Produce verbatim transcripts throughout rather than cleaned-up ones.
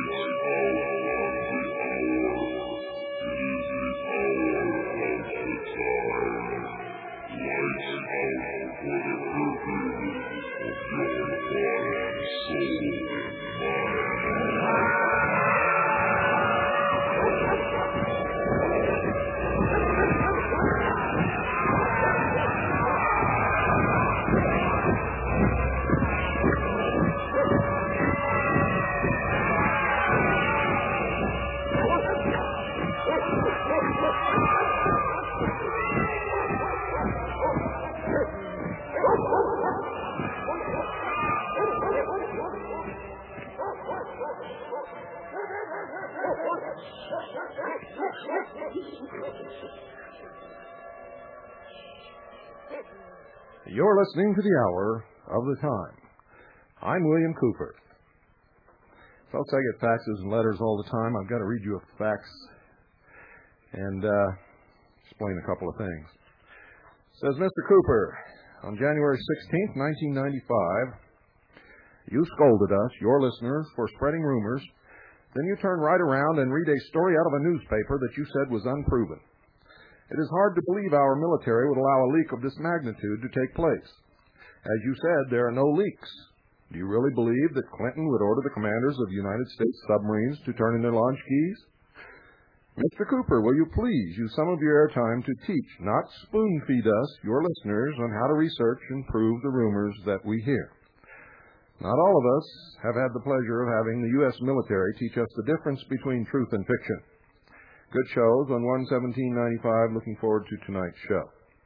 You're listening to the Hour of the Time. I'm William Cooper. Folks, I get faxes and letters all the time. I've got to read you a fax and uh, explain a couple of things. It says, Mister Cooper, on January sixteenth, nineteen ninety-five, you scolded us, your listeners, for spreading rumors. Then you turned right around and read a story out of a newspaper that you said was unproven. It is hard to believe our military would allow a leak of this magnitude to take place. As you said, there are no leaks. Do you really believe that Clinton would order the commanders of United States submarines to turn in their launch keys? Mister Cooper, will you please use some of your airtime to teach, not spoon-feed us, your listeners, on how to research and prove the rumors that we hear? Not all of us have had the pleasure of having the U S military teach us the difference between truth and fiction. Good shows on one seventeen ninety-five. Looking forward to tonight's show.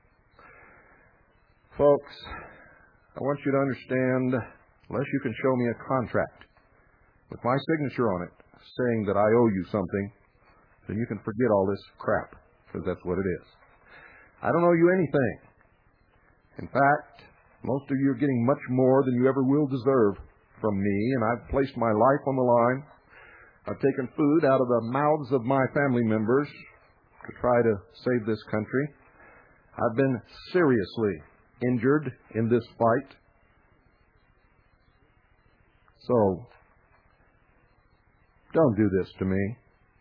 Folks, I want you to understand, unless you can show me a contract with my signature on it saying that I owe you something, then you can forget all this crap, because that's what it is. I don't owe you anything. In fact, most of you are getting much more than you ever will deserve from me, and I've placed my life on the line. I've taken food out of the mouths of my family members to try to save this country. I've been seriously injured in this fight. So, don't do this to me.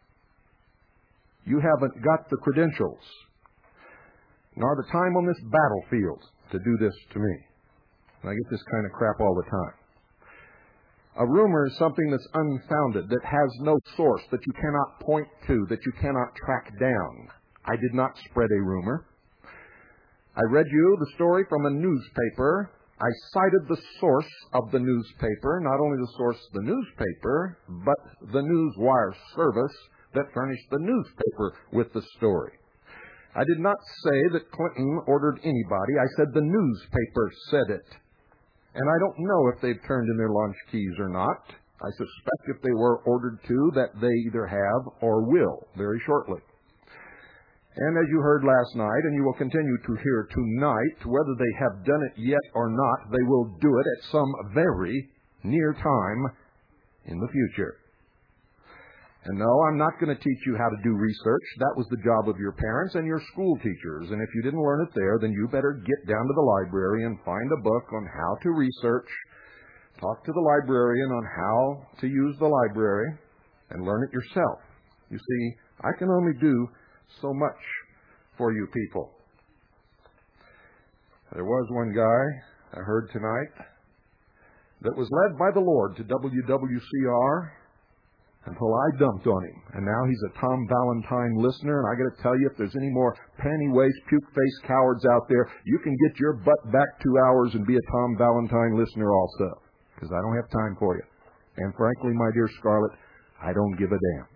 You haven't got the credentials, nor the time on this battlefield to do this to me. And I get this kind of crap all the time. A rumor is something that's unfounded, that has no source, that you cannot point to, that you cannot track down. I did not spread a rumor. I read you the story from a newspaper. I cited the source of the newspaper, not only the source of the newspaper, but the Newswire service that furnished the newspaper with the story. I did not say that Clinton ordered anybody. I said the newspaper said it. And I don't know if they've turned in their launch keys or not. I suspect if they were ordered to, that they either have or will very shortly. And as you heard last night, and you will continue to hear tonight, whether they have done it yet or not, they will do it at some very near time in the future. And no, I'm not going to teach you how to do research. That was the job of your parents and your school teachers. And if you didn't learn it there, then you better get down to the library and find a book on how to research. Talk to the librarian on how to use the library and learn it yourself. You see, I can only do so much for you people. There was one guy I heard tonight that was led by the Lord to W W C R until I dumped on him. And now he's a Tom Valentine listener, and I got to tell you, if there's any more panty-waist, puke-faced cowards out there, you can get your butt back two hours and be a Tom Valentine listener also, because I don't have time for you. And frankly, my dear Scarlett, I don't give a damn.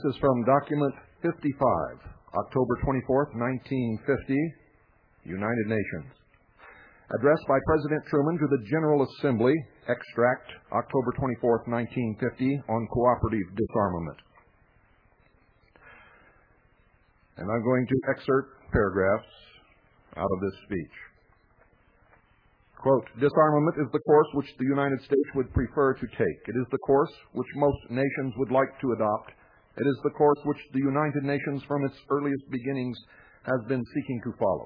is from document fifty-five, October twenty-fourth, nineteen fifty, United Nations. Addressed by President Truman to the General Assembly, extract, October twenty-fourth, nineteen fifty, on cooperative disarmament. And I'm going to excerpt paragraphs out of this speech. Quote, disarmament is the course which the United States would prefer to take. It is the course which most nations would like to adopt. It is the course which the United Nations from its earliest beginnings has been seeking to follow.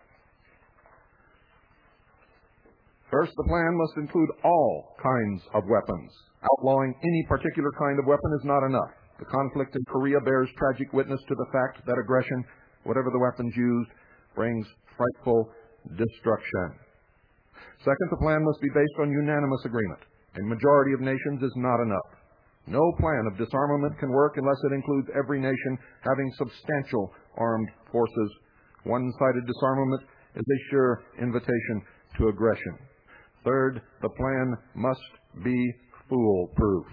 First, the plan must include all kinds of weapons. Outlawing any particular kind of weapon is not enough. The conflict in Korea bears tragic witness to the fact that aggression, whatever the weapons used, brings frightful destruction. Second, the plan must be based on unanimous agreement. A majority of nations is not enough. No plan of disarmament can work unless it includes every nation having substantial armed forces. One-sided disarmament is a sure invitation to aggression. Third, the plan must be foolproof.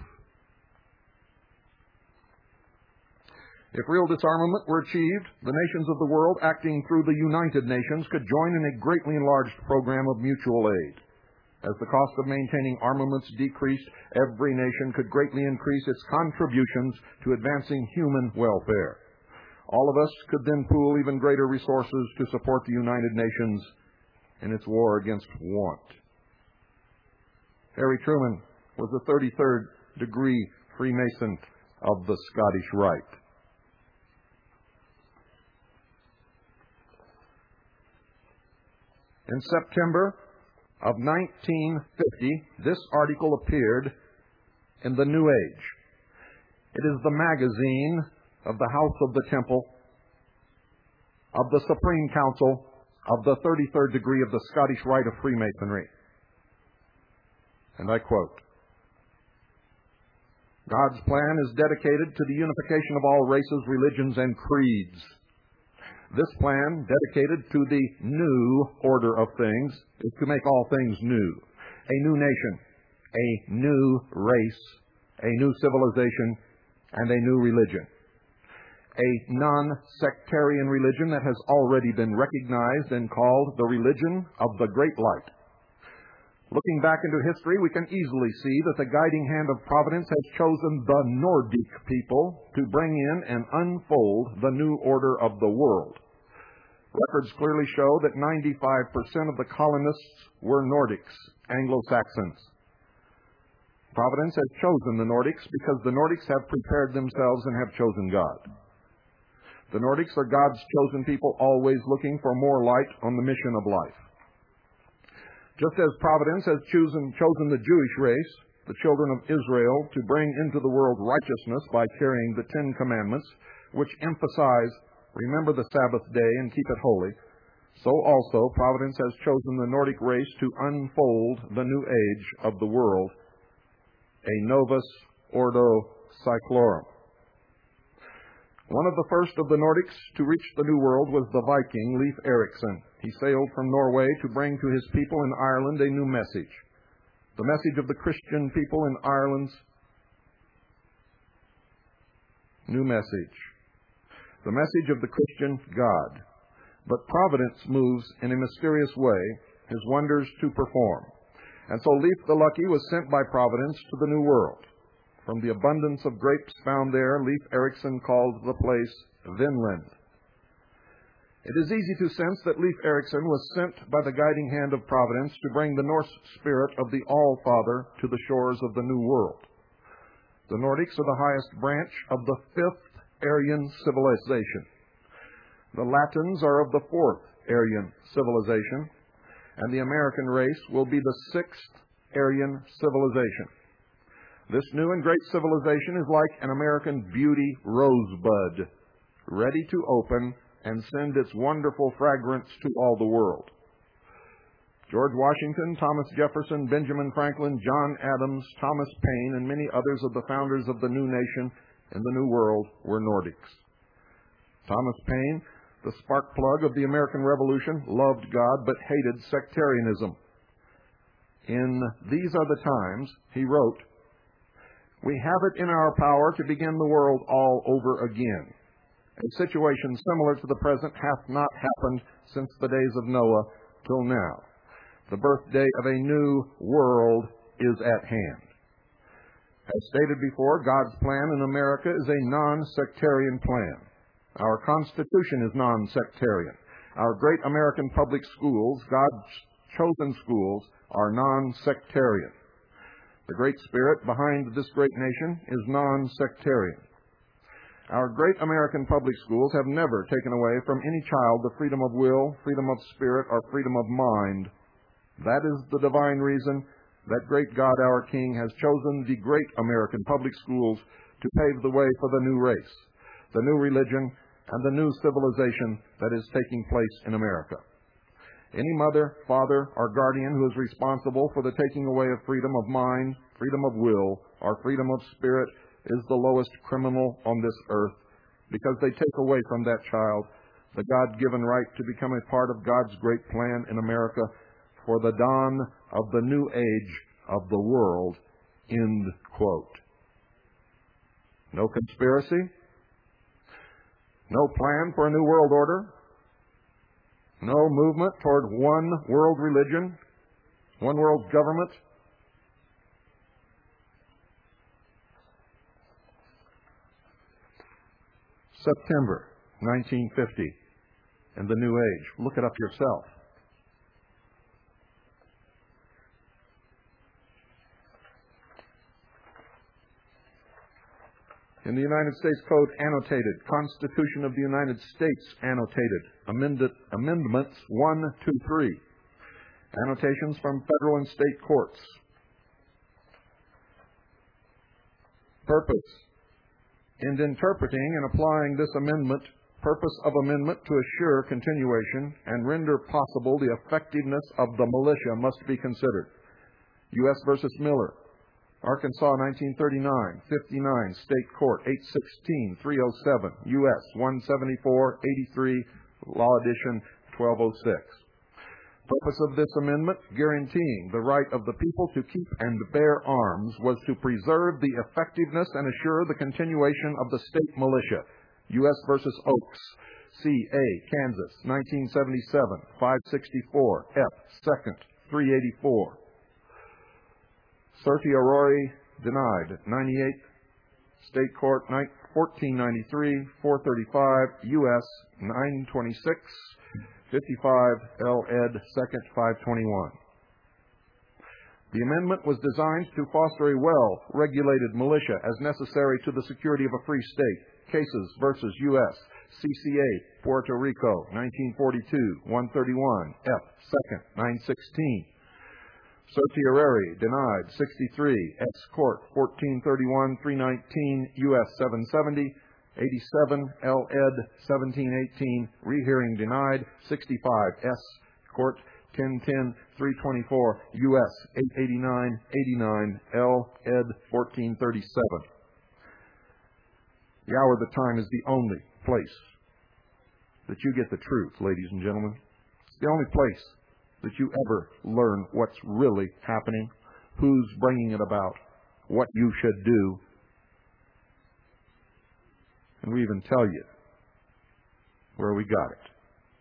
If real disarmament were achieved, the nations of the world, acting through the United Nations, could join in a greatly enlarged program of mutual aid. As the cost of maintaining armaments decreased, every nation could greatly increase its contributions to advancing human welfare. All of us could then pool even greater resources to support the United Nations in its war against want. Harry Truman was a thirty-third degree Freemason of the Scottish Rite. In September of nineteen fifty, this article appeared in the New Age. It is the magazine of the House of the Temple, of the Supreme Council, of the thirty-third degree of the Scottish Rite of Freemasonry. And I quote, God's plan is dedicated to the unification of all races, religions, and creeds. This plan, dedicated to the new order of things, is to make all things new. A new nation, a new race, a new civilization, and a new religion. A non-sectarian religion that has already been recognized and called the religion of the Great Light. Looking back into history, we can easily see that the guiding hand of Providence has chosen the Nordic people to bring in and unfold the new order of the world. Records clearly show that ninety-five percent of the colonists were Nordics, Anglo-Saxons. Providence has chosen the Nordics because the Nordics have prepared themselves and have chosen God. The Nordics are God's chosen people, always looking for more light on the mission of life. Just as Providence has chosen, chosen the Jewish race, the children of Israel, to bring into the world righteousness by carrying the Ten Commandments, which emphasize, remember the Sabbath day and keep it holy, so also Providence has chosen the Nordic race to unfold the new age of the world, a Novus Ordo Seclorum. One of the first of the Nordics to reach the New World was the Viking Leif Erikson. He sailed from Norway to bring to his people in Ireland a new message. The message of the Christian people in Ireland's new message. The message of the Christian God. But Providence moves in a mysterious way, his wonders to perform. And so Leif the Lucky was sent by Providence to the New World. From the abundance of grapes found there, Leif Erikson called the place Vinland. It is easy to sense that Leif Erikson was sent by the guiding hand of Providence to bring the Norse spirit of the All-Father to the shores of the New World. The Nordics are the highest branch of the fifth Aryan civilization. The Latins are of the fourth Aryan civilization, and the American race will be the sixth Aryan civilization. This new and great civilization is like an American beauty rosebud, ready to open and send its wonderful fragrance to all the world. George Washington, Thomas Jefferson, Benjamin Franklin, John Adams, Thomas Paine, and many others of the founders of the new nation in the New World were Nordics. Thomas Paine, the spark plug of the American Revolution, loved God but hated sectarianism. In These Are the Times, he wrote, We have it in our power to begin the world all over again. A situation similar to the present hath not happened since the days of Noah till now. The birthday of a new world is at hand. As stated before, God's plan in America is a non-sectarian plan. Our Constitution is non-sectarian. Our great American public schools, God's chosen schools, are non-sectarian. The great spirit behind this great nation is non-sectarian. Our great American public schools have never taken away from any child the freedom of will, freedom of spirit, or freedom of mind. That is the divine reason that great God, our King, has chosen the great American public schools to pave the way for the new race, the new religion, and the new civilization that is taking place in America. Any mother, father, or guardian who is responsible for the taking away of freedom of mind, freedom of will, or freedom of spirit is the lowest criminal on this earth, because they take away from that child the God-given right to become a part of God's great plan in America for the dawn of the new age of the world. End quote. No conspiracy, no plan for a new world order, no movement toward one world religion, one world government. September nineteen fifty and the New Age. Look it up yourself. In the United States Code, annotated. Constitution of the United States, annotated. Amended, amendments one, two, three. Annotations from federal and state courts. Purpose. In interpreting and applying this amendment, purpose of amendment to assure continuation and render possible the effectiveness of the militia must be considered. U S versus Miller. Arkansas, nineteen thirty-nine, fifty-nine, State Court, eight sixteen, three oh seven, U S one seventy-four, eighty-three, Law Edition, twelve oh six. Purpose of this amendment, guaranteeing the right of the people to keep and bear arms, was to preserve the effectiveness and assure the continuation of the state militia. U S versus Oaks, C A, Kansas, nineteen seventy-seven, five sixty-four, F, second, three eighty-four. Certiorari denied, ninety-eight, State Court, fourteen ninety-three, four thirty-five, U S nine twenty-six, fifty-five, L Ed, second, five twenty-one. The amendment was designed to foster a well-regulated militia as necessary to the security of a free state. Cases versus U S C C A, Puerto Rico, nineteen forty-two, one thirty-one, F, second, nine sixteen. Certiorari denied, sixty-three, S Court, fourteen thirty-one, three nineteen, U S seven seventy, eighty-seven, L Ed, seventeen eighteen, rehearing denied, sixty-five, S Court, ten ten, three twenty-four, U S eight eighty-nine, eighty-nine, L Ed, fourteen thirty-seven. The hour, the time is the only place that you get the truth, ladies and gentlemen. It's the only place that you ever learn what's really happening, who's bringing it about, what you should do. And we even tell you where we got it.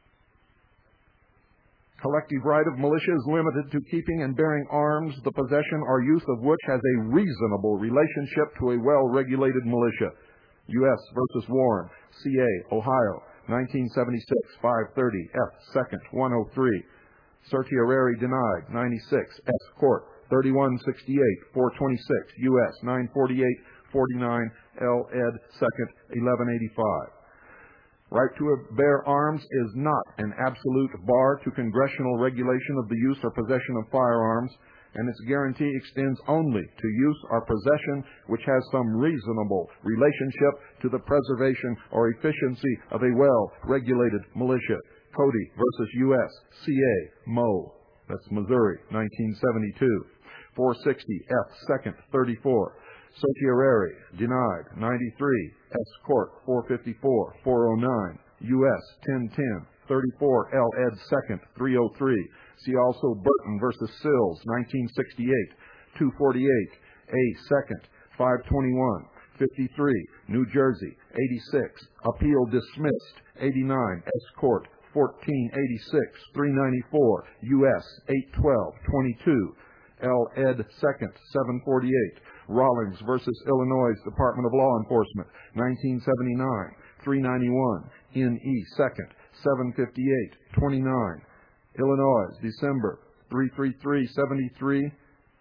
Collective right of militia is limited to keeping and bearing arms, the possession or use of which has a reasonable relationship to a well-regulated militia. U S versus Warren, C A, Ohio, nineteen seventy-six, five thirty, F, second, one oh three. Certiorari denied, ninety-six, S Court, thirty-one sixty-eight, four twenty-six, U S nine forty-eight, forty-nine, L Ed, second, eleven eighty-five. Right to bear arms is not an absolute bar to congressional regulation of the use or possession of firearms, and its guarantee extends only to use or possession which has some reasonable relationship to the preservation or efficiency of a well-regulated militia. Cody versus U S C A, Mo, that's Missouri, nineteen seventy-two, four sixty, F, second, thirty-four. Certiorari, denied, ninety-three, S Court, four fifty-four, four oh nine, U S ten ten, thirty-four, L Ed, second, three oh three. See also Burton versus Sills, nineteen sixty-eight, two forty-eight, A, second, five twenty-one. fifty-three, New Jersey, eighty-six, appeal dismissed, eighty-nine, S. Court, fourteen eighty-six, three ninety-four, U S eight twelve, twenty-two, L. Ed. second, seven forty-eight, Rawlings versus Illinois Department of Law Enforcement, nineteen seventy-nine, three ninety-one, N. E. second, seven fifty-eight, twenty-nine, Illinois, December, three thirty-three seventy-three,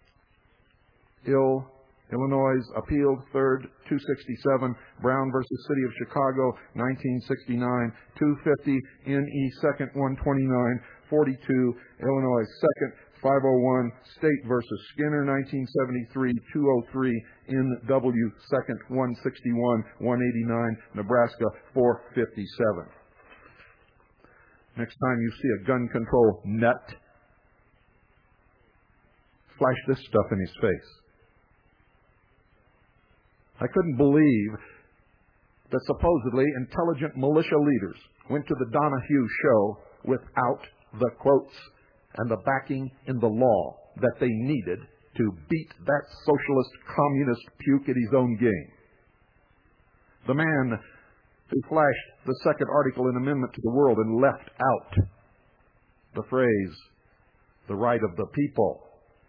Ill. Illinois, appealed, third, two sixty-seven, Brown versus City of Chicago, nineteen sixty-nine, two fifty, N E second, one twenty-nine, forty-two, Illinois second, five oh one, State versus Skinner, nineteen seventy-three, two oh three, N W second, one sixty-one, one eighty-nine, Nebraska, four fifty-seven. Next time you see a gun control nut, flash this stuff in his face. I couldn't believe that supposedly intelligent militia leaders went to the Donahue show without the quotes and the backing in the law that they needed to beat that socialist communist puke at his own game. The man who flashed the second article in Amendment to the World and left out the phrase, the right of the people.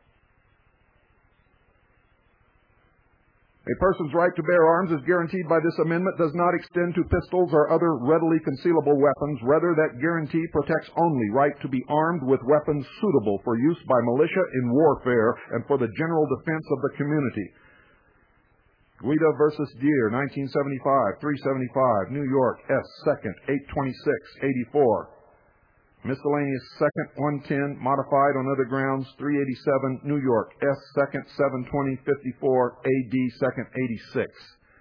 A person's right to bear arms is guaranteed by this amendment does not extend to pistols or other readily concealable weapons. Rather, that guarantee protects only right to be armed with weapons suitable for use by militia in warfare and for the general defense of the community. Guida versus Deere, nineteen seventy-five, three seventy-five, New York, S. second, eight twenty-six, eighty-four. Miscellaneous second, one ten, modified on other grounds, three eighty-seven, New York, S. second, seven twenty, fifty-four, A D second, eighty-six.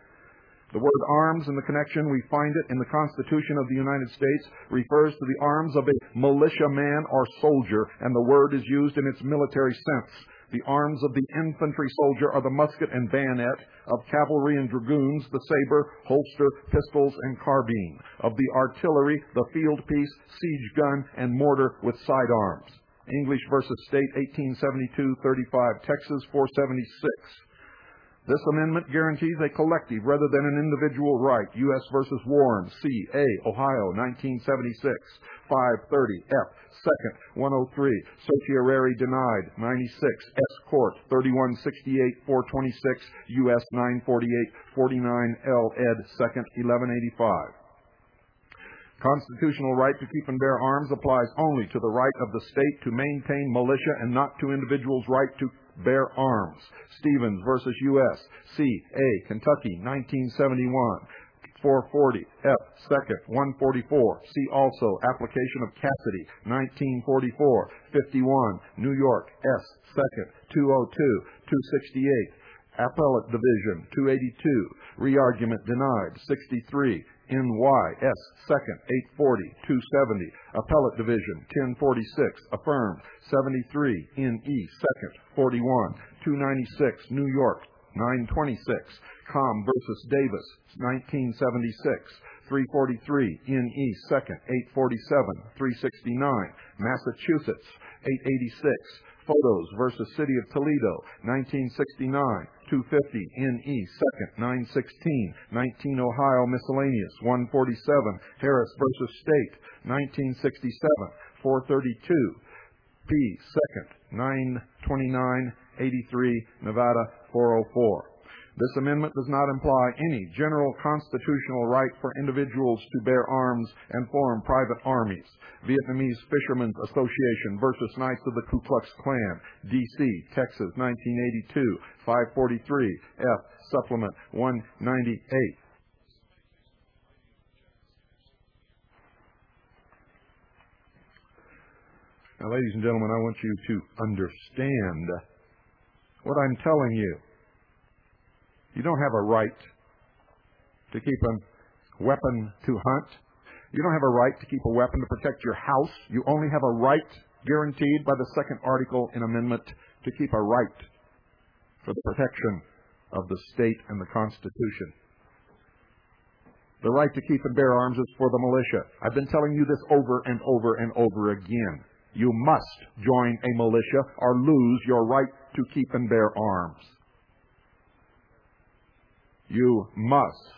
The word arms, in the connection we find it in the Constitution of the United States, refers to the arms of a militiaman or soldier, and the word is used in its military sense. The arms of the infantry soldier are the musket and bayonet, of cavalry and dragoons, the saber, holster, pistols, and carbine, of the artillery, the field piece, siege gun, and mortar with sidearms. English versus State, eighteen seventy-two, thirty-five, Texas, four seventy-six. This amendment guarantees a collective rather than an individual right. U S versus Warren, C. A. Ohio, nineteen seventy-six, five thirty, F. second, one oh three, certiorari denied, ninety-six, S. Court, thirty-one sixty-eight, four twenty-six, U S nine forty-eight, forty-nine, L. Ed. second, eleven eighty-five. Constitutional right to keep and bear arms applies only to the right of the state to maintain militia and not to individuals' right to bear arms. Stevens versus U S C. A. Kentucky, nineteen seventy-one, four forty, F. second, one forty-four. See also application of Cassidy, nineteen forty-four, fifty-one, New York, S. second, two oh two, two sixty-eight. Appellate Division, two eighty-two. Re-argument denied, sixty-three. N Y S second, eight forty, two seventy. Appellate Division, ten forty-six. Affirmed, seventy-three. N E second, forty-one, two ninety-six. New York, nine twenty-six. Com versus Davis, nineteen seventy-six. three forty-three. N E second, eight forty-seven, three sixty-nine. Massachusetts, eight eighty-six. Photos versus City of Toledo, nineteen sixty-nine, two fifty, N E second, nine sixteen, nineteen Ohio Miscellaneous, one forty-seven, Harris versus State, nineteen sixty-seven, four thirty-two, P second, nine twenty-nine, eighty-three, Nevada, four oh four. This amendment does not imply any general constitutional right for individuals to bear arms and form private armies. Vietnamese Fishermen's Association versus Knights of the Ku Klux Klan, D C, Texas, nineteen eighty-two, five forty-three, F, Supplement one ninety-eight. Now, ladies and gentlemen, I want you to understand what I'm telling you. You don't have a right to keep a weapon to hunt. You don't have a right to keep a weapon to protect your house. You only have a right guaranteed by the second article in Amendment to keep a right for the protection of the state and the Constitution. The right to keep and bear arms is for the militia. I've been telling you this over and over and over again. You must join a militia or lose your right to keep and bear arms. You must.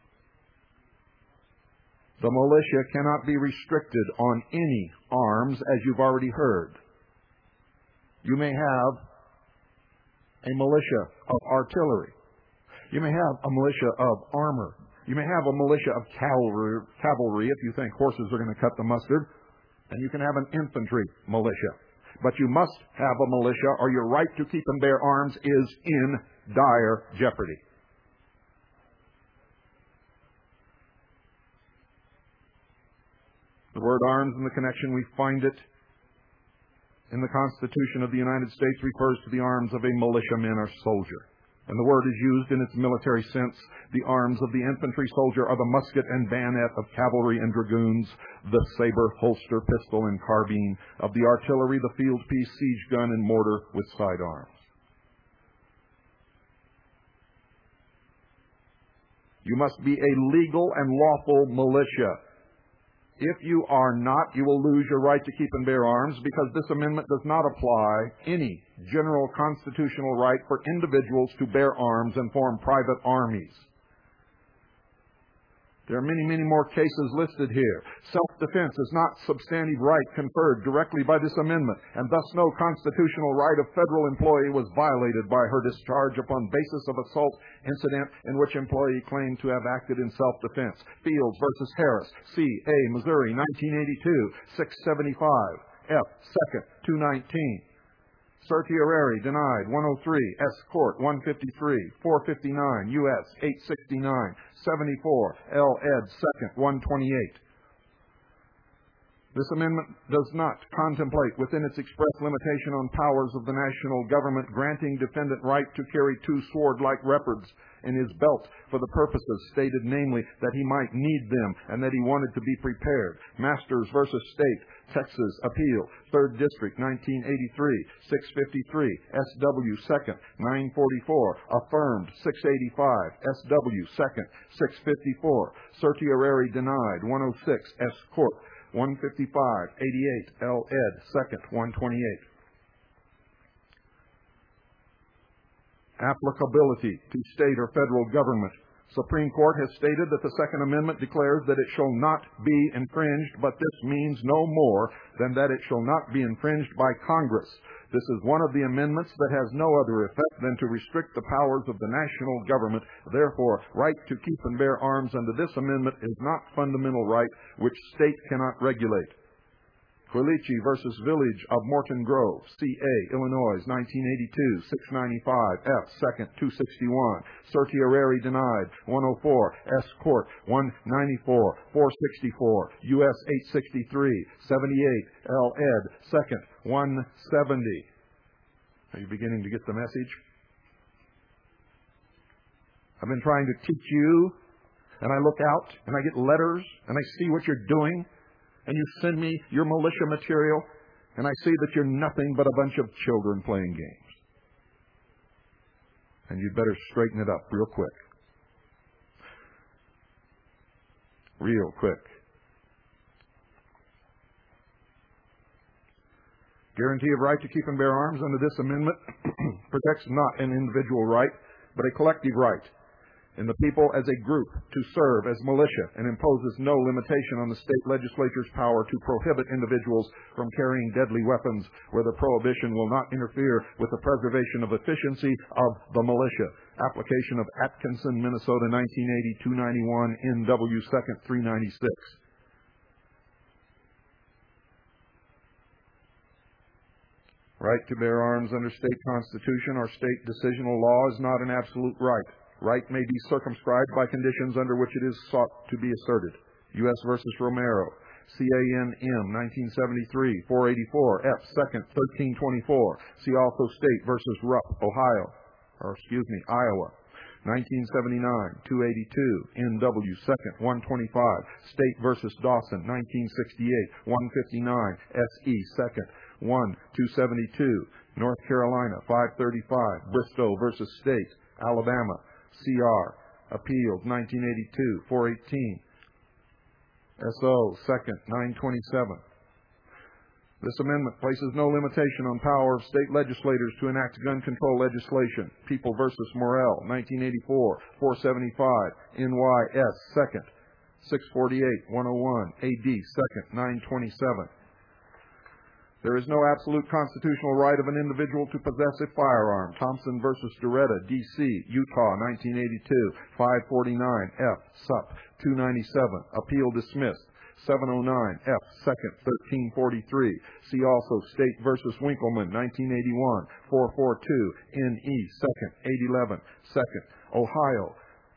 The militia cannot be restricted on any arms, as you've already heard. You may have a militia of artillery. You may have a militia of armor. You may have a militia of cavalry, cavalry if you think horses are going to cut the mustard. And you can have an infantry militia. But you must have a militia, or your right to keep and bear arms is in dire jeopardy. The word arms in the connection, we find it in the Constitution of the United States, refers to the arms of a militiaman or soldier. And the word is used in its military sense. The arms of the infantry soldier are the musket and bayonet of cavalry and dragoons, the saber, holster, pistol, and carbine. Of the artillery, the field piece, siege gun, and mortar with sidearms. You must be a legal and lawful militia. If you are not, you will lose your right to keep and bear arms, because this amendment does not apply any general constitutional right for individuals to bear arms and form private armies. There are many, many more cases listed here. Self-defense is not substantive right conferred directly by this amendment, and thus no constitutional right of federal employee was violated by her discharge upon basis of assault incident in which employee claimed to have acted in self-defense. Fields versus Harris, C A Missouri, nineteen eighty-two, six seventy-five, F, second, two nineteen. Certiorari denied, one oh three, S Court, one fifty-three, four fifty-nine, U S, eight sixty-nine, seventy-four, L Ed, second, one twenty-eight. This amendment does not contemplate within its express limitation on powers of the national government granting defendant right to carry two sword-like weapons in his belt for the purposes stated, namely, that he might need them and that he wanted to be prepared. Masters versus State, Texas, Appeal, third District, nineteen eighty-three, six fifty-three, S W, second, nine forty-four, affirmed, six eighty-five, S W, second, six fifty-four, certiorari denied, one oh six, S Court, one fifty-five, eighty-eight, L Ed, second, one twenty-eight. Applicability to state or federal government. Supreme Court has stated that the Second Amendment declares that it shall not be infringed, but this means no more than that it shall not be infringed by Congress. This is one of the amendments that has no other effect than to restrict the powers of the national government. Therefore, right to keep and bear arms under this amendment is not fundamental right which state cannot regulate. Quilici versus Village of Morton Grove, C A, Illinois, nineteen eighty-two, six ninety-five, F, second, two sixty-one. Certiorari denied, one oh four, S Court, one ninety-four, four sixty-four, U S eight sixty-three, seventy-eight, L Ed, second, one seventy. Are you beginning to get the message? I've been trying to teach you, and I look out, and I get letters, and I see what you're doing, and you send me your militia material, and I see that you're nothing but a bunch of children playing games. And you'd better straighten it up real quick. Real quick. Guarantee of right to keep and bear arms under this amendment protects not an individual right, but a collective right in the people as a group to serve as militia, and imposes no limitation on the state legislature's power to prohibit individuals from carrying deadly weapons, where the prohibition will not interfere with the preservation of efficiency of the militia. Application of Atkinson, Minnesota, nineteen eighty, two ninety-one, N W second, three ninety-six. Right to bear arms under state constitution or state decisional law is not an absolute right. Right may be circumscribed by conditions under which it is sought to be asserted. U S versus Romero, C A N M, nineteen seventy-three, four eighty-four, F, second, thirteen twenty-four. See also State versus Rupp, Ohio, or excuse me, Iowa, nineteen seventy-nine, two eighty-two, N W, second, one twenty-five. State versus Dawson, nineteen sixty-eight, one fifty-nine, S E, second, one, two seventy-two. North Carolina, five thirty-five. Bristow versus State, Alabama, C R, appealed, nineteen eighty-two, four eighteen. S O, second, nine twenty-seven. This amendment places no limitation on power of state legislators to enact gun control legislation. People versus Morrell, nineteen eighty-four, four seventy-five, N Y S, second, six forty-eight, one oh one, A D, second, nine twenty-seven. There is no absolute constitutional right of an individual to possess a firearm. Thompson versus Doretta, D C, Utah, nineteen eighty-two, five forty-nine, F, Sup, two ninety-seven. Appeal dismissed. seven oh nine, F, second, thirteen forty-three. See also State versus Winkleman, nineteen eighty-one, four forty-two, N E, second, eight eleven, second. Ohio,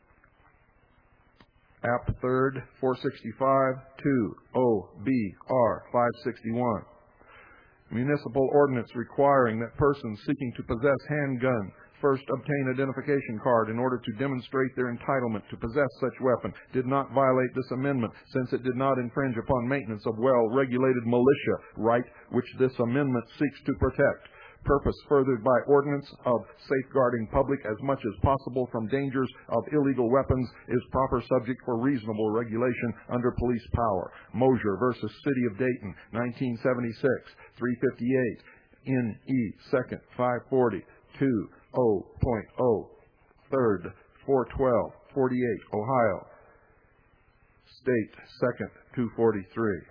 App third, four sixty-five, two O B R, five sixty-one. Municipal ordinance requiring that persons seeking to possess handgun first obtain identification card in order to demonstrate their entitlement to possess such weapon did not violate this amendment, since it did not infringe upon maintenance of well-regulated militia right which this amendment seeks to protect. Purpose furthered by ordinance of safeguarding public as much as possible from dangers of illegal weapons is proper subject for reasonable regulation under police power. Mosier versus City of Dayton, nineteen seventy-six, three fifty-eight, N E, second, five forty, two oh point oh, third, four twelve, forty-eight, Ohio. State, second, two forty-three.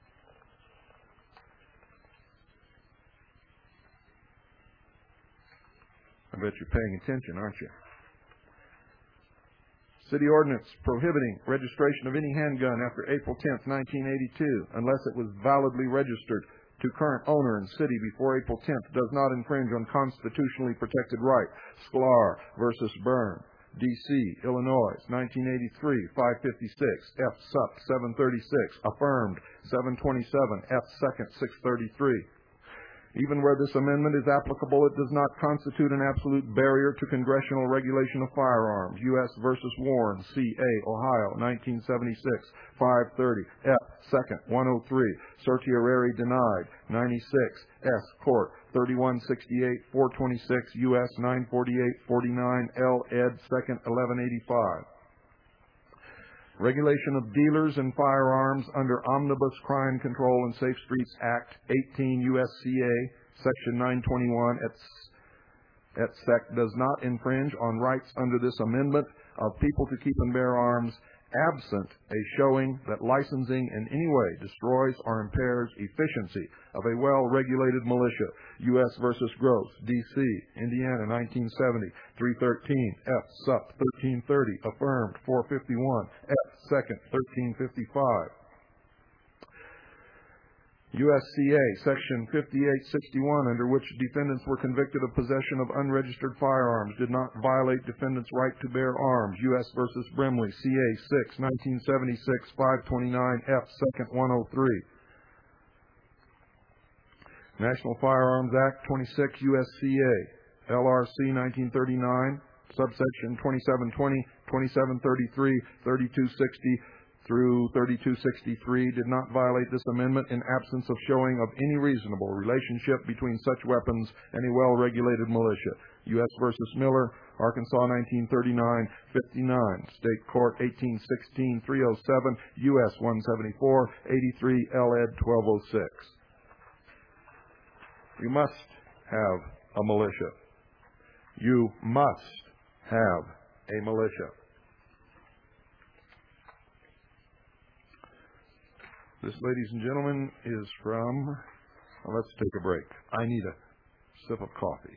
I bet you're paying attention, aren't you? City ordinance prohibiting registration of any handgun after April tenth, nineteen eighty-two, unless it was validly registered to current owner in city before April tenth, does not infringe on constitutionally protected right. Sklar versus Byrne, D C, Illinois, nineteen eighty-three, five fifty-six, F. Sup, seven thirty-six, affirmed, seven twenty-seven, F. second, six thirty-three. Even where this amendment is applicable, it does not constitute an absolute barrier to congressional regulation of firearms. U S versus Warren, C A, Ohio, nineteen seventy-six, five thirty, F. second, one oh three, certiorari denied, ninety-six, S. Court, thirty-one sixty-eight, four twenty-six, U S nine forty-eight, forty-nine, L. Ed. second, eleven eighty-five. Regulation of dealers in firearms under Omnibus Crime Control and Safe Streets Act, eighteen U S C A, Section nine twenty-one, et, et sec, does not infringe on rights under this amendment of people to keep and bear arms, absent a showing that licensing in any way destroys or impairs efficiency of a well-regulated militia. U S versus Gross, D C, Indiana, nineteen seventy, three thirteen, F. Sup, thirteen thirty, affirmed, four fifty-one, F. second, thirteen fifty-five. U S C A, Section fifty-eight sixty-one, under which defendants were convicted of possession of unregistered firearms, did not violate defendants' right to bear arms. U S versus Brimley, C A six, nineteen seventy-six, five twenty-nine, F. second, one oh three. National Firearms Act, twenty-six U S C A, L R C nineteen thirty-nine, subsection twenty-seven twenty, twenty-seven thirty-three, thirty-two sixty, through thirty-two sixty-three did not violate this amendment in absence of showing of any reasonable relationship between such weapons and a well-regulated militia. U S versus Miller, Arkansas, nineteen thirty-nine, fifty-nine. State Court, eighteen sixteen, three oh seven, U S one seventy-four, eighty-three, L Ed. twelve oh six. You must have a militia. You must have a militia. This, ladies and gentlemen, is from, well, let's take a break. I need a sip of coffee.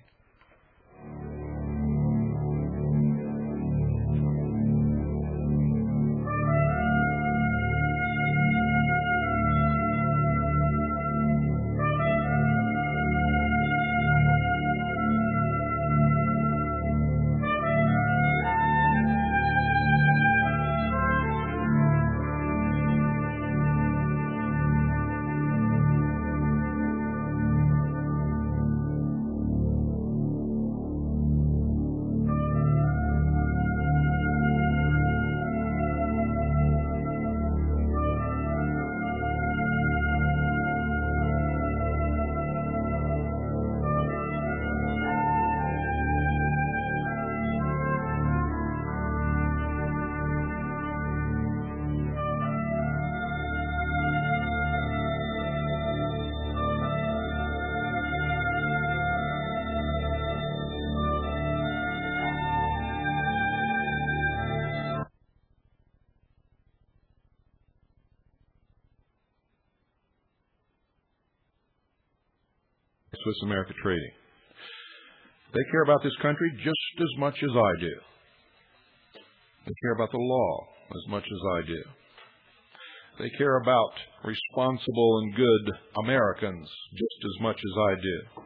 Swiss America Trading. They care about this country just as much as I do. They care about the law as much as I do. They care about responsible and good Americans just as much as I do.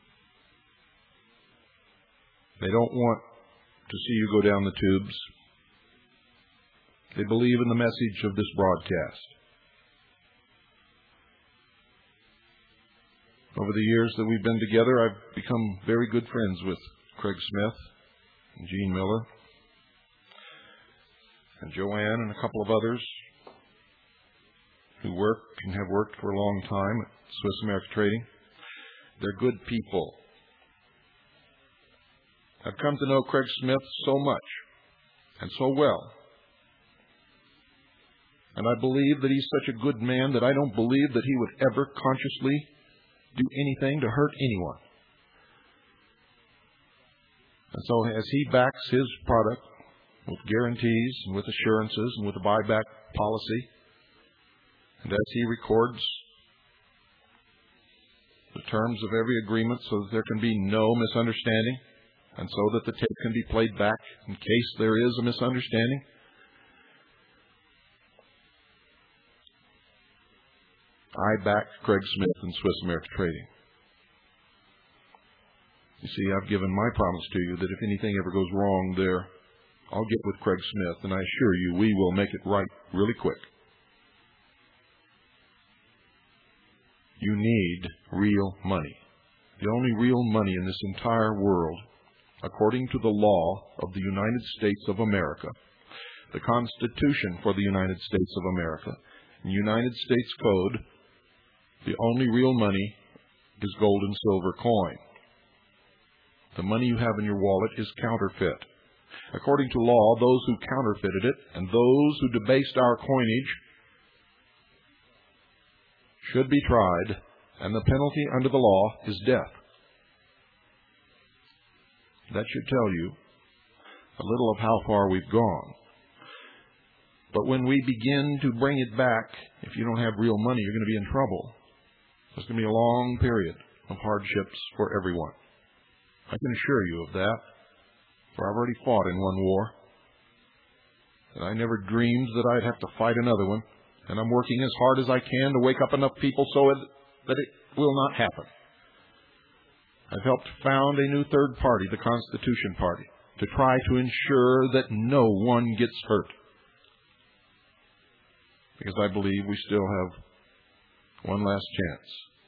They don't want to see you go down the tubes. They believe in the message of this broadcast. Over the years that we've been together, I've become very good friends with Craig Smith and Gene Miller and Joanne and a couple of others who work and have worked for a long time at Swiss America Trading. They're good people. I've come to know Craig Smith so much and so well. And I believe that he's such a good man that I don't believe that he would ever consciously do anything to hurt anyone. And so as he backs his product with guarantees and with assurances and with a buyback policy, and as he records the terms of every agreement so that there can be no misunderstanding, and so that the tape can be played back in case there is a misunderstanding, I back Craig Smith and Swiss America Trading. You see, I've given my promise to you that if anything ever goes wrong there, I'll get with Craig Smith, and I assure you we will make it right really quick. You need real money. The only real money in this entire world, according to the law of the United States of America, the Constitution for the United States of America, the United States Code, the only real money is gold and silver coin. The money you have in your wallet is counterfeit. According to law, those who counterfeited it and those who debased our coinage should be tried, and the penalty under the law is death. That should tell you a little of how far we've gone. But when we begin to bring it back, if you don't have real money, you're going to be in trouble. There's going to be a long period of hardships for everyone. I can assure you of that, for I've already fought in one war, and I never dreamed that I'd have to fight another one, and I'm working as hard as I can to wake up enough people so it, that it will not happen. I've helped found a new third party, the Constitution Party, to try to ensure that no one gets hurt, because I believe we still have one last chance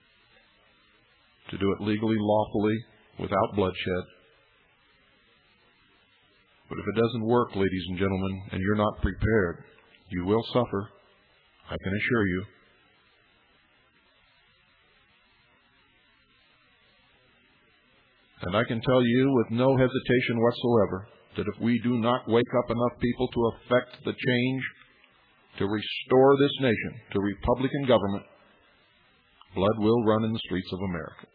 to do it legally, lawfully, without bloodshed. But if it doesn't work, ladies and gentlemen, and you're not prepared, you will suffer, I can assure you. And I can tell you with no hesitation whatsoever that if we do not wake up enough people to effect the change, to restore this nation to Republican government, blood will run in the streets of America.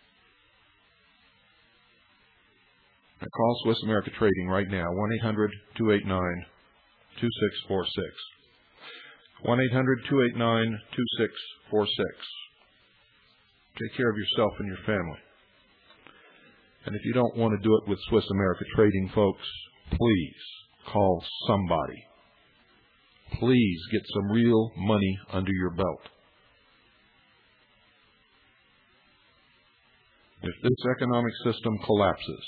Now call Swiss America Trading right now, one eight hundred, two eight nine, two six four six. one eight hundred, two eight nine, two six four six. Take care of yourself and your family. And if you don't want to do it with Swiss America Trading, folks, please call somebody. Please get some real money under your belt. If this economic system collapses,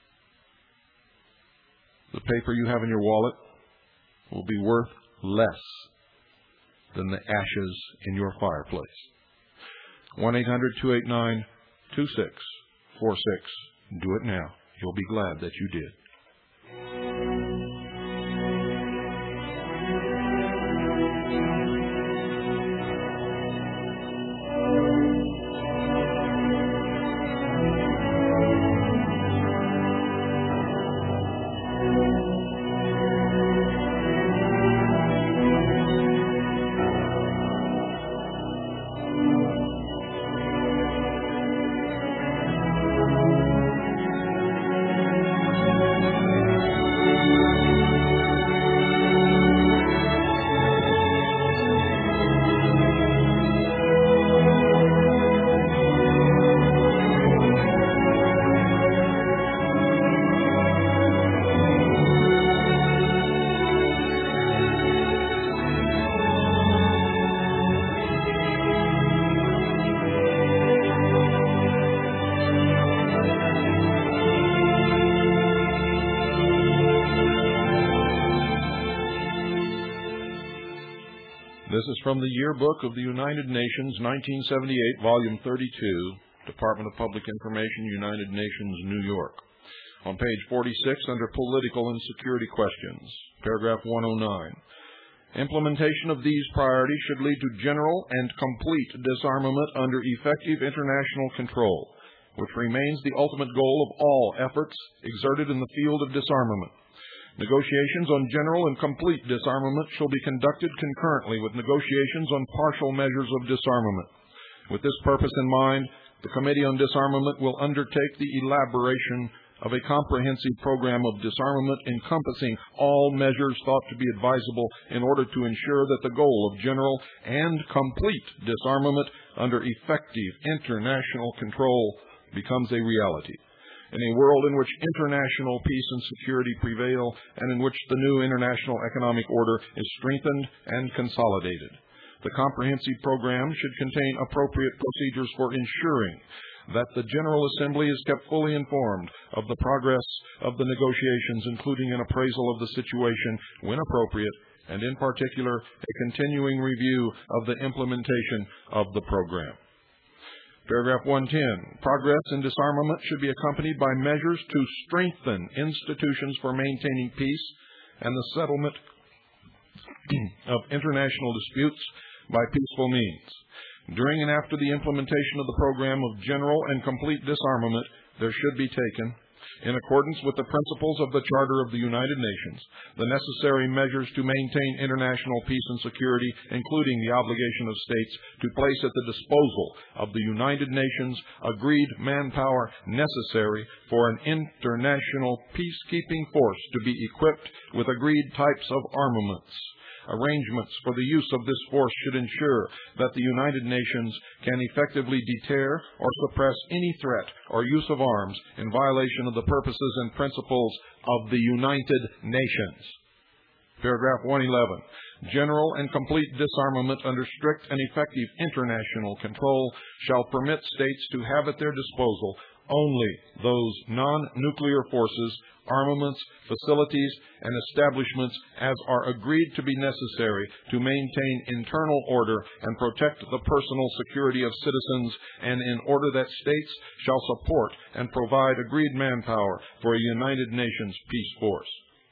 the paper you have in your wallet will be worth less than the ashes in your fireplace. one eight hundred, two eight nine, two six four six. Do it now. You'll be glad that you did. from the Yearbook of the United Nations, nineteen seventy-eight, Volume thirty-two, Department of Public Information, United Nations, New York. On page forty-six, under Political and Security Questions, paragraph one oh nine. Implementation of these priorities should lead to general and complete disarmament under effective international control, which remains the ultimate goal of all efforts exerted in the field of disarmament. Negotiations on general and complete disarmament shall be conducted concurrently with negotiations on partial measures of disarmament. With this purpose in mind, the Committee on Disarmament will undertake the elaboration of a comprehensive program of disarmament encompassing all measures thought to be advisable in order to ensure that the goal of general and complete disarmament under effective international control becomes a reality. In a world in which international peace and security prevail, and in which the new international economic order is strengthened and consolidated, the comprehensive program should contain appropriate procedures for ensuring that the General Assembly is kept fully informed of the progress of the negotiations, including an appraisal of the situation when appropriate, and in particular, a continuing review of the implementation of the program. Paragraph one ten. Progress in disarmament should be accompanied by measures to strengthen institutions for maintaining peace and the settlement of international disputes by peaceful means. During and after the implementation of the program of general and complete disarmament, there should be taken, in accordance with the principles of the Charter of the United Nations, the necessary measures to maintain international peace and security, including the obligation of states to place at the disposal of the United Nations agreed manpower necessary for an international peacekeeping force to be equipped with agreed types of armaments. Arrangements for the use of this force should ensure that the United Nations can effectively deter or suppress any threat or use of arms in violation of the purposes and principles of the United Nations. Paragraph one eleven. General and complete disarmament under strict and effective international control shall permit states to have at their disposal only those non-nuclear forces, armaments, facilities, and establishments as are agreed to be necessary to maintain internal order and protect the personal security of citizens, and in order that states shall support and provide agreed manpower for a United Nations peace force.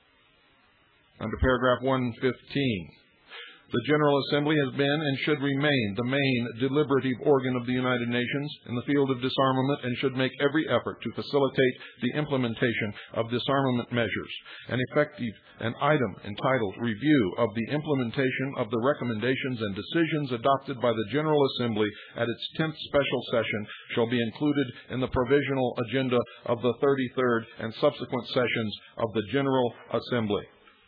Under paragraph one fifteen. The General Assembly has been and should remain the main deliberative organ of the United Nations in the field of disarmament, and should make every effort to facilitate the implementation of disarmament measures. An effective an item entitled Review of the Implementation of the Recommendations and Decisions adopted by the General Assembly at its tenth Special Session shall be included in the provisional agenda of the thirty-third and subsequent sessions of the General Assembly.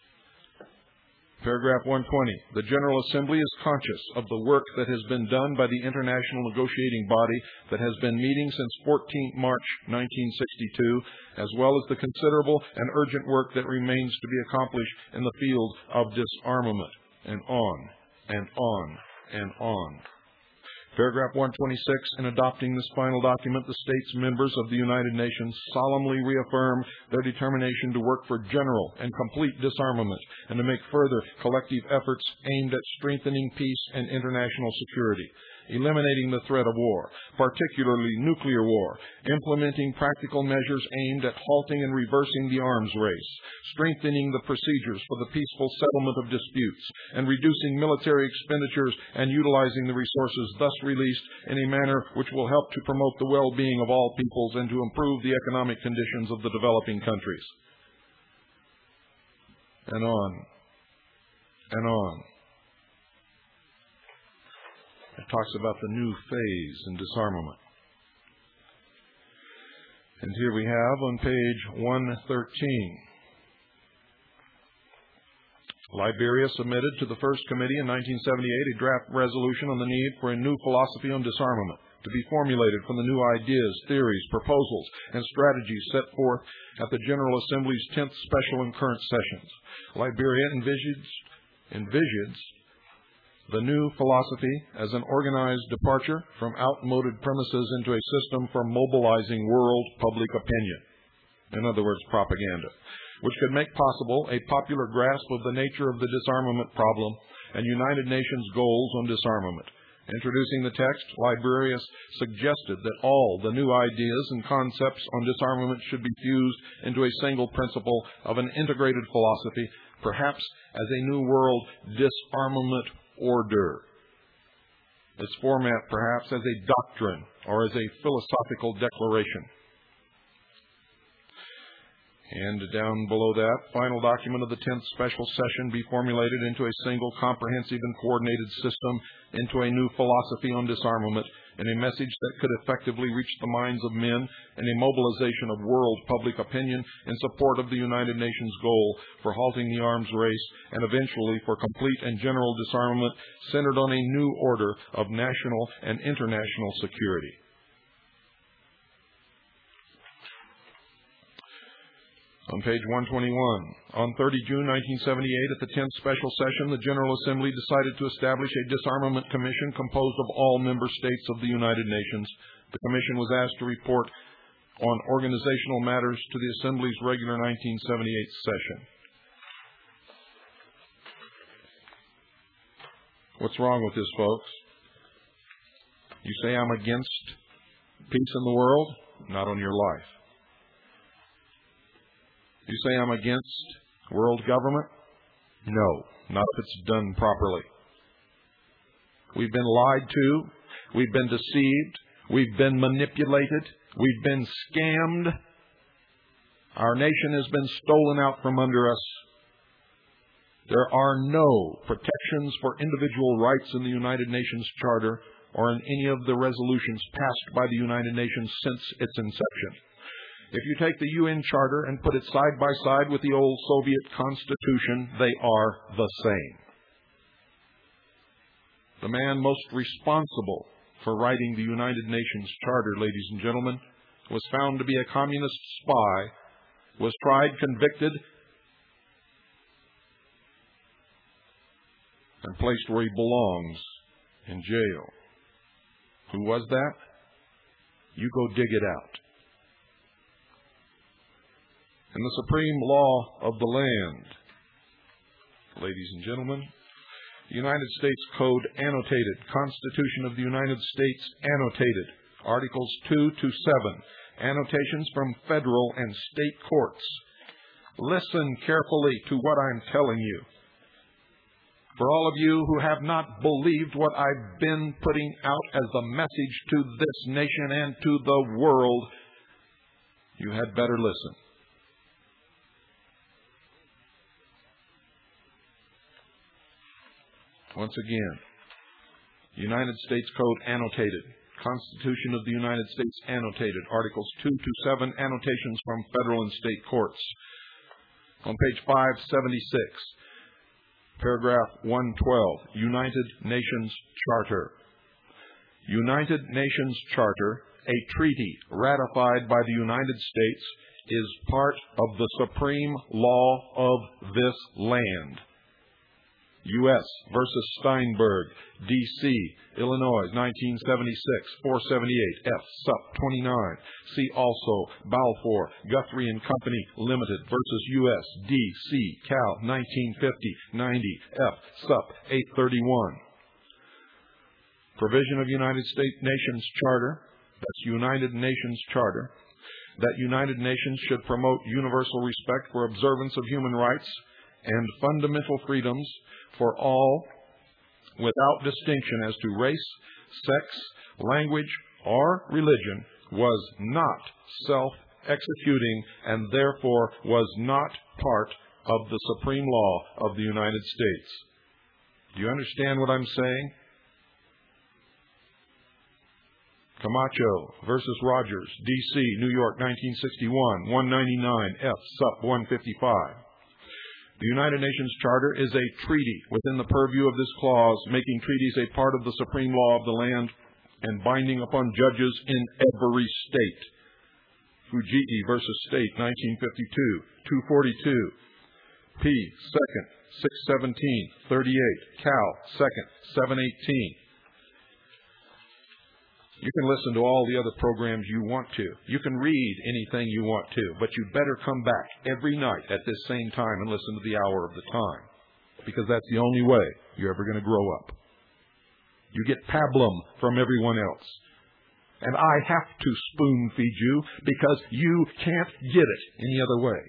Paragraph one twenty. The General Assembly is conscious of the work that has been done by the international negotiating body that has been meeting since fourteenth March nineteen sixty-two, as well as the considerable and urgent work that remains to be accomplished in the field of disarmament, and on, and on, and on. Paragraph one twenty-six. In adopting this final document, the states members of the United Nations solemnly reaffirm their determination to work for general and complete disarmament, and to make further collective efforts aimed at strengthening peace and international security, eliminating the threat of war, particularly nuclear war, implementing practical measures aimed at halting and reversing the arms race, strengthening the procedures for the peaceful settlement of disputes, and reducing military expenditures and utilizing the resources thus released in a manner which will help to promote the well-being of all peoples and to improve the economic conditions of the developing countries. And on, and on. It talks about the new phase in disarmament. And here we have on page one thirteen. Liberia submitted to the First Committee in nineteen seventy-eight a draft resolution on the need for a new philosophy on disarmament to be formulated from the new ideas, theories, proposals, and strategies set forth at the General Assembly's tenth Special and Current Sessions. Liberia envisages, envisages the new philosophy as an organized departure from outmoded premises into a system for mobilizing world public opinion. In other words, propaganda, which could make possible a popular grasp of the nature of the disarmament problem and United Nations Goals on Disarmament. Introducing the text, Librarius suggested that all the new ideas and concepts on disarmament should be fused into a single principle of an integrated philosophy, perhaps as a new world disarmament order. Its format perhaps as a doctrine or as a philosophical declaration. And down below that, final document of the tenth special session be formulated into a single comprehensive and coordinated system, into a new philosophy on disarmament, and a message that could effectively reach the minds of men, and a mobilization of world public opinion in support of the United Nations goal for halting the arms race, and eventually for complete and general disarmament centered on a new order of national and international security. On page one twenty-one, on the thirtieth of June nineteen seventy-eight, at the tenth Special Session, the General Assembly decided to establish a disarmament commission composed of all member states of the United Nations. The commission was asked to report on organizational matters to the Assembly's regular nineteen seventy-eight session. What's wrong with this, folks? You say I'm against peace in the world? Not on your life. You say I'm against world government? No, not if it's done properly. We've been lied to. We've been deceived. We've been manipulated. We've been scammed. Our nation has been stolen out from under us. There are no protections for individual rights in the United Nations Charter or in any of the resolutions passed by the United Nations since its inception. If you take the U N Charter and put it side by side with the old Soviet Constitution, they are the same. The man most responsible for writing the United Nations Charter, ladies and gentlemen, was found to be a communist spy, was tried, convicted, and placed where he belongs, in jail. Who was that? You go dig it out. And the supreme law of the land, ladies and gentlemen, United States Code annotated, Constitution of the United States annotated, Articles two to seven, annotations from federal and state courts. Listen carefully to what I'm telling you. For all of you who have not believed what I've been putting out as a message to this nation and to the world, you had better listen. Once again, United States Code annotated, Constitution of the United States annotated, Articles two to seven, annotations from federal and state courts. On page five seventy-six, paragraph one twelve, United Nations Charter. United Nations Charter, a treaty ratified by the United States, is part of the supreme law of this land. U S versus Steinberg, D C, Illinois, nineteen seventy-six, four seventy-eight, F, Sup, twenty-nine. See also Balfour, Guthrie and Company, Limited versus U S, D C, Cal, nineteen fifty, ninety, F, Sup, eight thirty-one. Provision of United States Nations Charter, that's United Nations Charter, that United Nations should promote universal respect for observance of human rights and fundamental freedoms for all without distinction as to race, sex, language, or religion, was not self-executing and therefore was not part of the supreme law of the United States. Do you understand what I'm saying? Camacho versus Rogers, D C, New York, nineteen sixty-one, one ninety-nine, F, Sup, one fifty-five. The United Nations Charter is a treaty within the purview of this clause, making treaties a part of the supreme law of the land and binding upon judges in every state. Fujii versus State, nineteen fifty-two, two forty-two. P, second, six seventeen, thirty-eight. Cal, second, seven eighteen. You can listen to all the other programs you want to. You can read anything you want to, but you better come back every night at this same time and listen to the Hour of the Time. because that's the only way you're ever going to grow up. You get pablum from everyone else. And I have to spoon feed you because you can't get it any other way.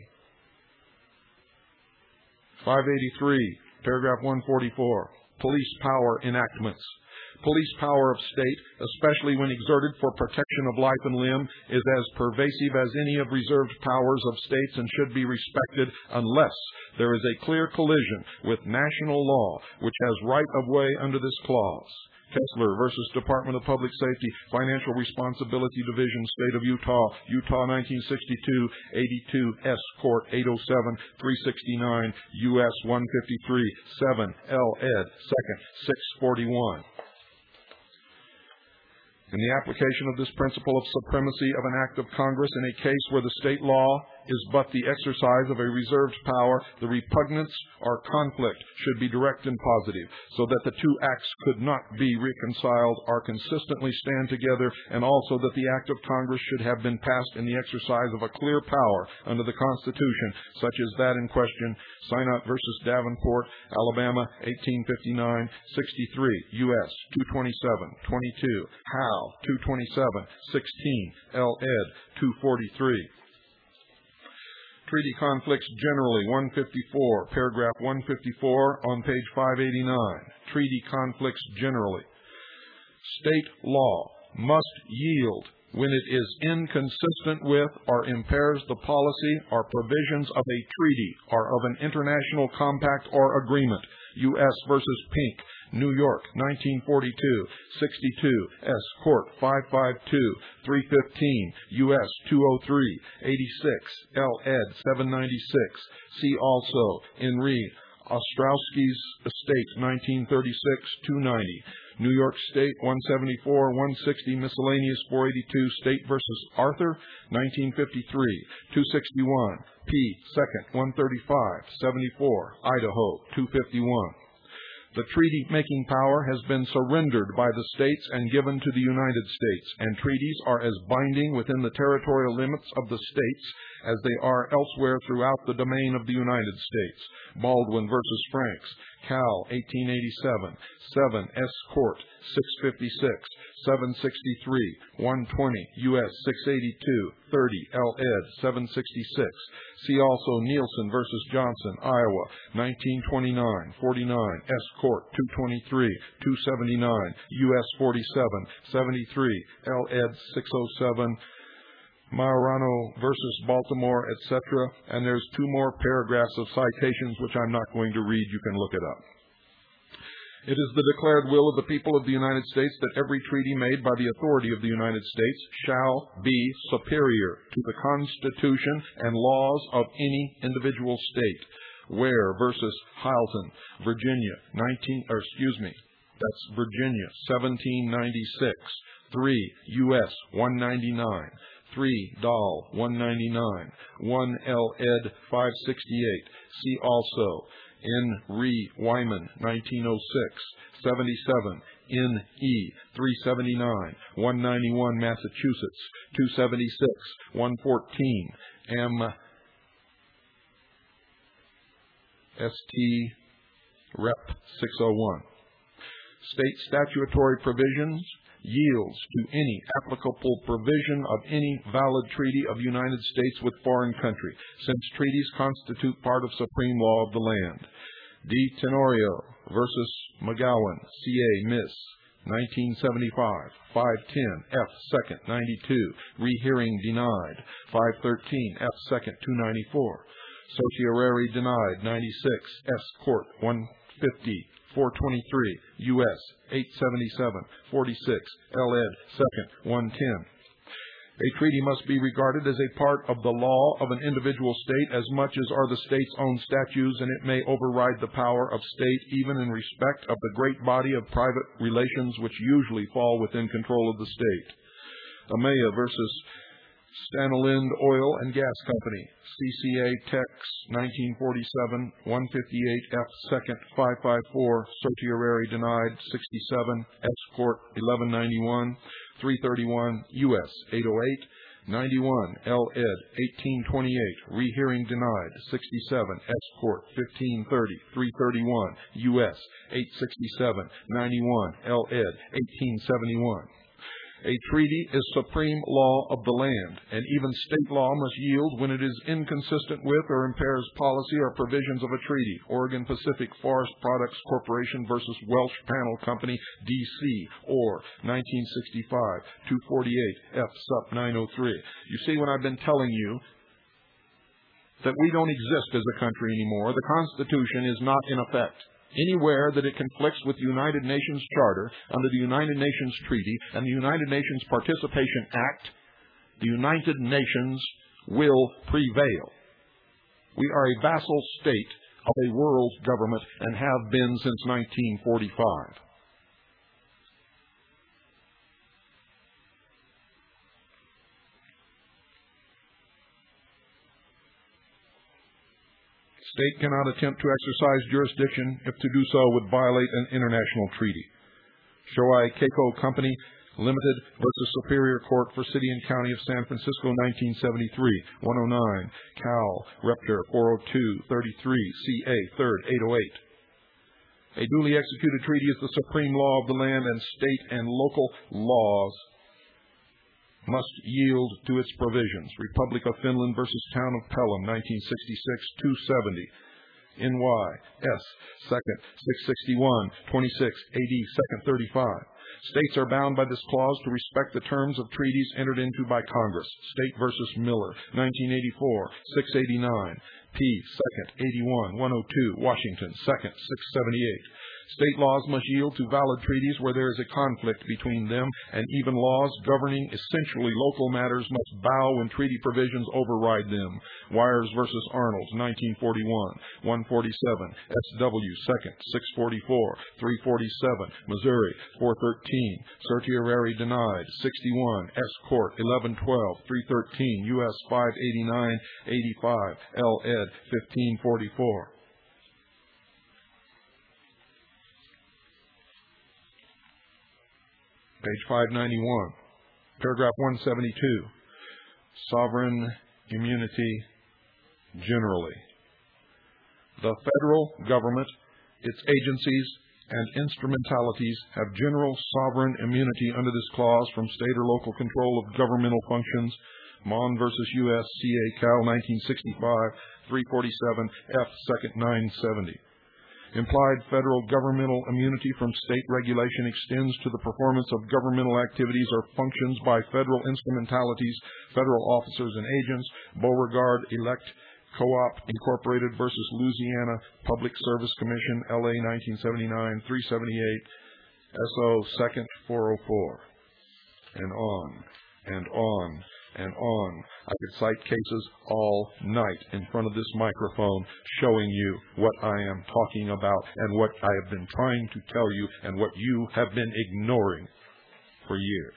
five eighty-three, paragraph one forty-four, police power enactments. Police power of state, especially when exerted for protection of life and limb, is as pervasive as any of reserved powers of states and should be respected unless there is a clear collision with national law, which has right of way under this clause. Kessler versus Department of Public Safety, Financial Responsibility Division, State of Utah, Utah nineteen sixty-two, eighty-two S Court eight oh seven, three sixty-nine, U S one fifty-three, seven L Ed, second, six forty-one. In the application of this principle of supremacy of an act of Congress in a case where the state law is but the exercise of a reserved power, the repugnance or conflict should be direct and positive, so that the two acts could not be reconciled or consistently stand together, and also that the act of Congress should have been passed in the exercise of a clear power under the Constitution, such as that in question, Synott versus Davenport, Alabama, eighteen fifty-nine, sixty-three, U S two twenty-seven, twenty-two, Howe, two twenty-seven, sixteen, L Ed, two forty-three. Treaty conflicts generally, one fifty-four, paragraph one fifty-four on page five eighty-nine. Treaty conflicts generally. State law must yield when it is inconsistent with or impairs the policy or provisions of a treaty or of an international compact or agreement. U S versus Pink, New York, nineteen forty-two, sixty-two, S. Court, five fifty-two, three fifteen, U S two oh three, eighty-six, L Ed, seven ninety-six. See also in Re. Ostrowski's Estate, nineteen thirty-six, two ninety. New York State, one seventy-four, one sixty, miscellaneous, four eighty-two, State versus Arthur, nineteen fifty-three, two sixty-one, P. Second, one thirty-five, seventy-four, Idaho, two fifty-one. The treaty-making power has been surrendered by the states and given to the United States, and treaties are as binding within the territorial limits of the states as they are elsewhere throughout the domain of the United States. Baldwin versus Franks, Cal, eighteen eighty-seven, seven S. Court, six fifty-six, seven sixty-three, one twenty, U S six eighty-two, thirty, L Ed, seven sixty-six. See also Nielsen versus Johnson, Iowa, nineteen twenty-nine, forty-nine, S. Court, two twenty-three, two seventy-nine, U S forty-seven, seventy-three, L Ed, six oh seven, Majorano versus Baltimore, et cetera. And there's two more paragraphs of citations which I'm not going to read. You can look it up. It is the declared will of the people of the United States that every treaty made by the authority of the United States shall be superior to the Constitution and laws of any individual state. Ware versus Hileton, Virginia, nineteen, or excuse me, that's Virginia, seventeen ninety-six. Three U S one ninety-nine. Three Dahl, one ninety-nine. One L Ed, five sixty-eight. See also in Re. Wyman, nineteen oh six, seventy-seven, N E, three seventy-nine, one ninety-one, Massachusetts, two seventy-six, one fourteen, M. S T. Rep. six oh one. State statutory provisions yields to any applicable provision of any valid treaty of United States with foreign country, since treaties constitute part of supreme law of the land. D. Tenorio versus McGowan, C A. Miss, nineteen seventy-five, five ten, F. Second, ninety-two, rehearing denied, five thirteen, F. Second, two ninety-four. Certiorari denied, ninety-six, S. Court, one fifty, four twenty-three, U S eight seventy-seven, forty-six, L Ed, second, one ten. A treaty must be regarded as a part of the law of an individual state as much as are the state's own statutes, and it may override the power of state even in respect of the great body of private relations which usually fall within control of the state. Amaya versus Stanalind Oil and Gas Company, C C A Tex, nineteen forty-seven, one fifty-eight, F. Second, five fifty-four, certiorari denied, sixty-seven, S. Court, eleven ninety-one, three thirty-one, U S eight oh eight, ninety-one L Ed eighteen twenty-eight, rehearing denied. Sixty-seven S Court fifteen thirty, three thirty-one U S eight sixty-seven, ninety-one L Ed eighteen seventy-one. A treaty is supreme law of the land, and even state law must yield when it is inconsistent with or impairs policy or provisions of a treaty. Oregon Pacific Forest Products Corporation versus Welsh Panel Company, D C, or nineteen sixty-five, two forty-eight F Sup nine oh three. You see, when I've been telling you that we don't exist as a country anymore, the Constitution is not in effect. Anywhere that it conflicts with the United Nations Charter, under the United Nations Treaty, and the United Nations Participation Act, the United Nations will prevail. We are a vassal state of a world government and have been since nineteen forty-five. State cannot attempt to exercise jurisdiction if to do so would violate an international treaty. Shoei Keiko Company Limited versus Superior Court for City and County of San Francisco, nineteen seventy-three, one oh nine, Cal, Repter four oh two, thirty-three, C A, third, eight oh eight. A duly executed treaty is the supreme law of the land, and state and local laws must yield to its provisions. Republic of Finland versus Town of Pelham, nineteen sixty-six, two seventy. N Y S, second, six sixty-one, twenty-six, A D, second, thirty-five. States are bound by this clause to respect the terms of treaties entered into by Congress. State versus Miller, nineteen eighty-four, six eighty-nine. P, second, eighty-one, one oh two, Washington, second, six seventy-eight. State laws must yield to valid treaties where there is a conflict between them, and even laws governing essentially local matters must bow when treaty provisions override them. Wires versus Arnold, nineteen forty-one, one forty-seven, S W, second, six forty-four, three forty-seven, Missouri, four thirteen, certiorari denied, sixty-one, S Court, eleven twelve, three thirteen, U S five eighty-nine, eighty-five, L Ed, fifteen forty-four. Page five ninety-one, paragraph one seventy-two, sovereign immunity generally. The federal government, its agencies, and instrumentalities have general sovereign immunity under this clause from state or local control of governmental functions. Mon versus U S C A Cal, nineteen sixty-five, three forty-seven, F, second, nine seventy. Implied federal governmental immunity from state regulation extends to the performance of governmental activities or functions by federal instrumentalities, federal officers and agents. Beauregard Elect Co-op Incorporated versus Louisiana Public Service Commission, L A nineteen seventy-nine, three seventy-eight, S O second, four oh four. And on and on and on. I could cite cases all night in front of this microphone showing you what I am talking about and what I have been trying to tell you and what you have been ignoring for years.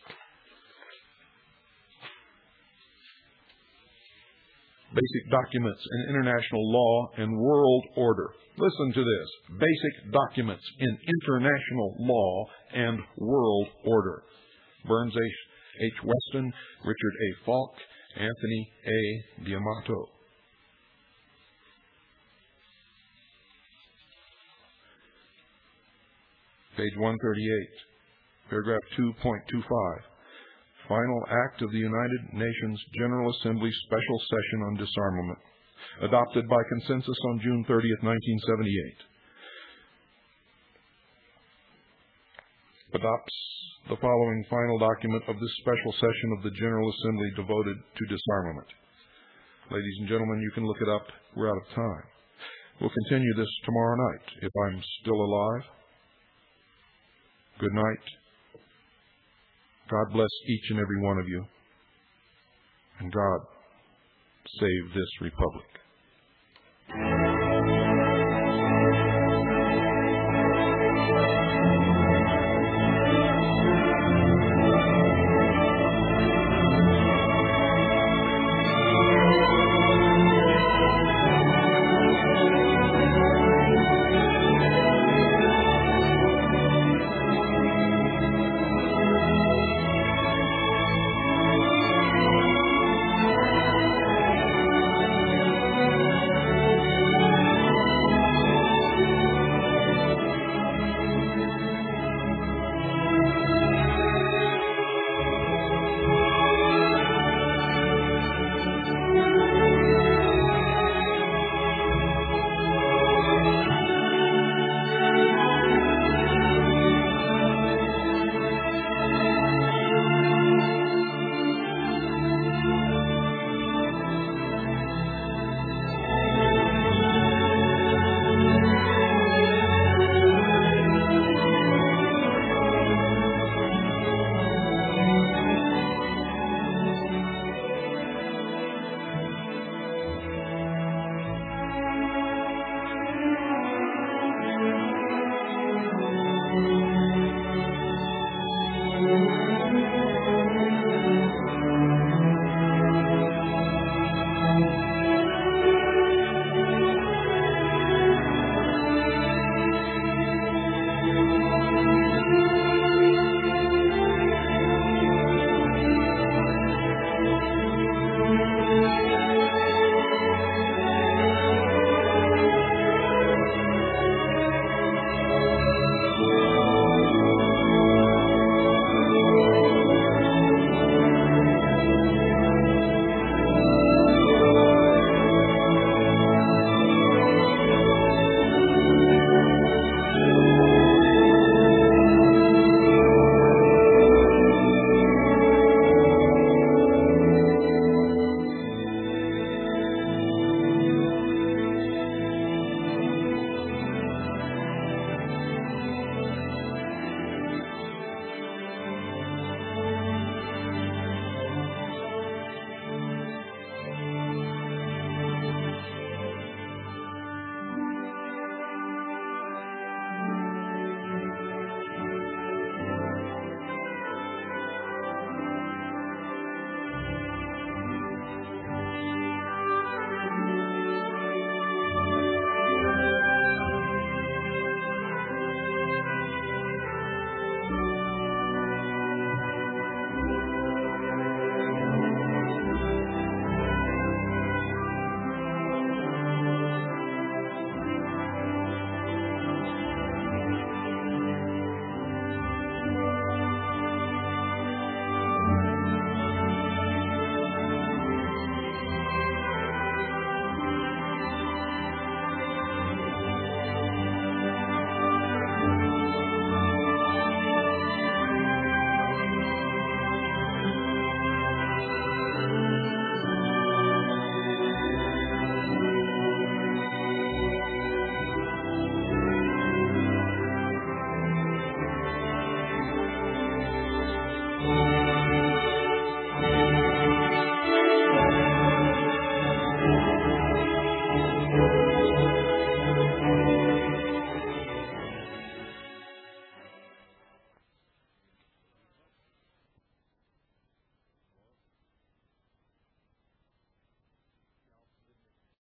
Basic documents in international law and world order. Listen to this. Basic documents in international law and world order. Burns H. Weston, Richard A. Falk, Anthony A. D'Amato. Page one thirty-eight, paragraph two point two five. Final Act of the United Nations General Assembly Special Session on Disarmament, adopted by consensus on June thirtieth, nineteen seventy-eight. Adopts the following final document of this special session of the General Assembly devoted to disarmament. Ladies and gentlemen, you can look it up. We're out of time. We'll continue this tomorrow night, if I'm still alive. Good night. God bless each and every one of you. And God save this republic.